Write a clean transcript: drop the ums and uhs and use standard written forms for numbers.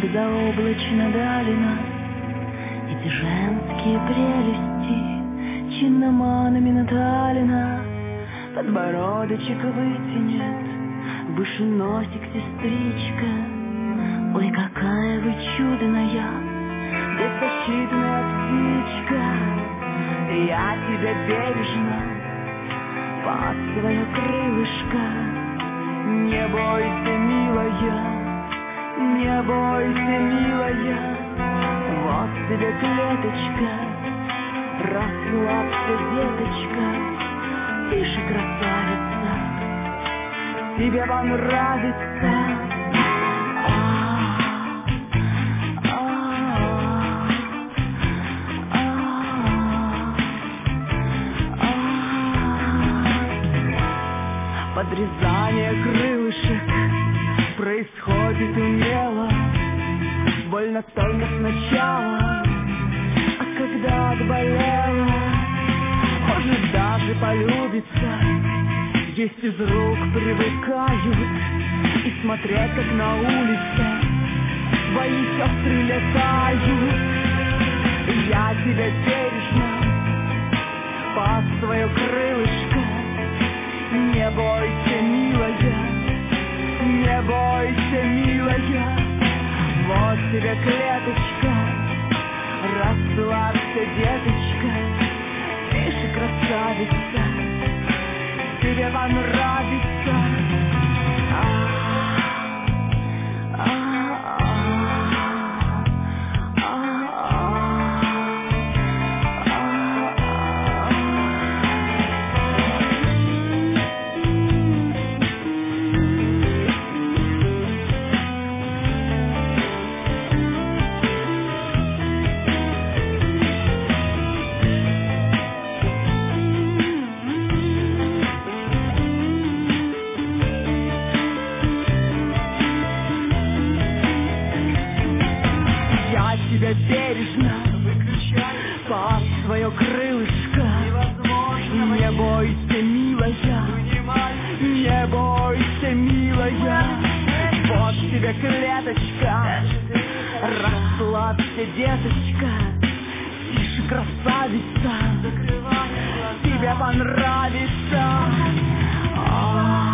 заоблачно дали нас эти женские прелести, чиноманами Наталина. Подбородочек вытянет, выше носик сестричка. Ой, какая вы чудная, беззащитная птичка. Я тебя бережно под свое крылышко. Не бойся, милая, не бойся, милая. Вот тебе клеточка, расслабься, деточка. Тише, красавица, тебе понравится. Подрезание крылышек происходит умело, больно только сначала, а когда отболело, может даже полюбиться. Есть из рук привыкают и смотрят, как на улице твои сестры летают. Я тебя бережно под свое крылышко. Не бойся, милая, не бойся, милая. Вот тебе клеточка, расслабься, деточка. Тише, красавица, тебе понравится. Тебя бережно под свое крылышко. Не бойся, милая, не бойся, милая. Вот тебе клеточка, расслабься, деточка. Тише, красавица, тебе понравится.